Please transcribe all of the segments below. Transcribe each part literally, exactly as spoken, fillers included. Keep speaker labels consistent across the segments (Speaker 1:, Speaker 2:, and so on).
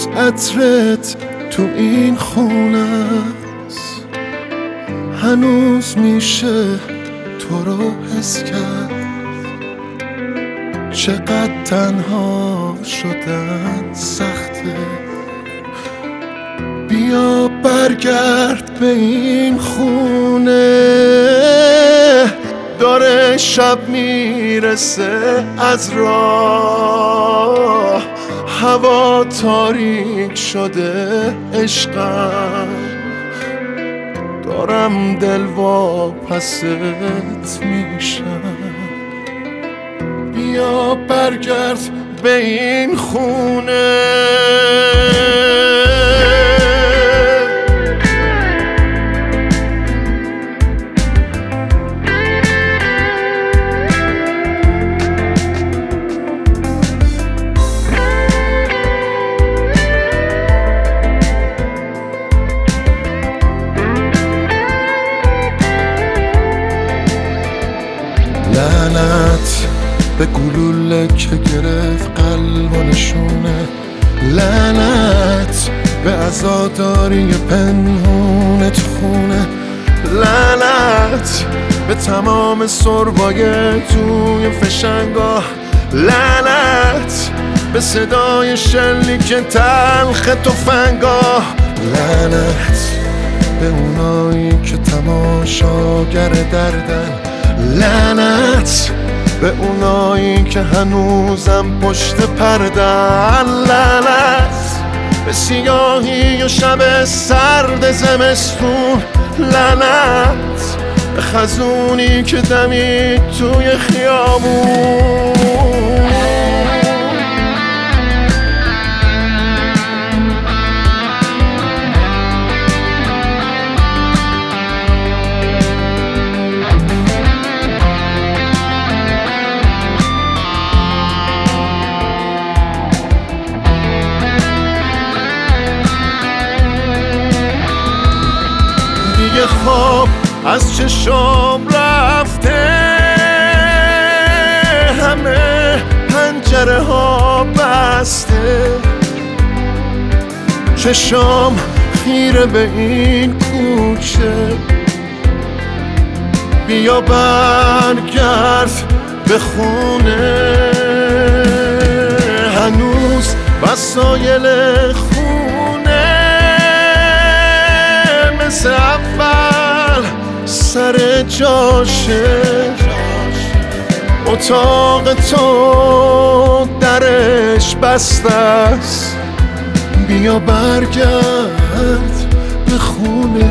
Speaker 1: هنوز عطرت تو این خونه است، هنوز میشه تو رو حس کرد. چقدر تنها شدن سخته، بیا برگرد به این خونه. داره شب میرسه از راه، هوا تاریک شده عشقم، دارم دل واپست میشم. بیا برگرد به این خونه. لعنت به گلوله که گرفت قلب و نشونه، لعنت به عزاداری پنهون تو خونه، لعنت به تمام سربای توی فشنگاه، لعنت به صدای شلیک تلخ تفنگاه، لعنت به اونایی که تماشاگر دردن، لعنت به اونایی که هنوزم پشت پردن، لعنت به سیاهی و شب سرد زمستون، لعنت به خزونی که دمید توی خیابون. دیگه خواب از چشم رفته، همه پنجره ها بسته، چشم خیره به این کوچه. بیا برگرد به خونه، هنوز وسایل خونه مثل اول سر جاشه. اتاق تو درش بسته است، بیا برگرد به خونه.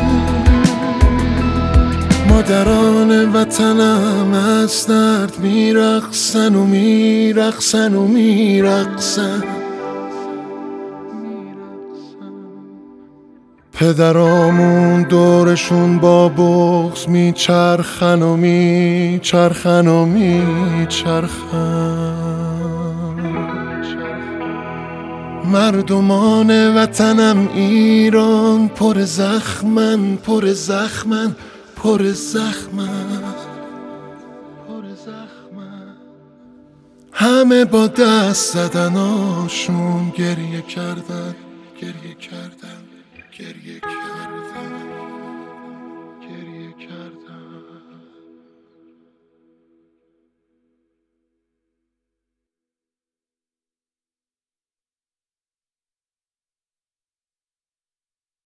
Speaker 1: مادران وطنم از درد میرقصن و میرقصن و میرقصن، پدرامون دورشون با بغض میچرخن و میچرخن و میچرخن. مردمان وطنم ایران پر زخمن پر زخمن پر زخمن، همه با دست زدناشون گریه کردن گریه کردن گریه کردن گریه کردن.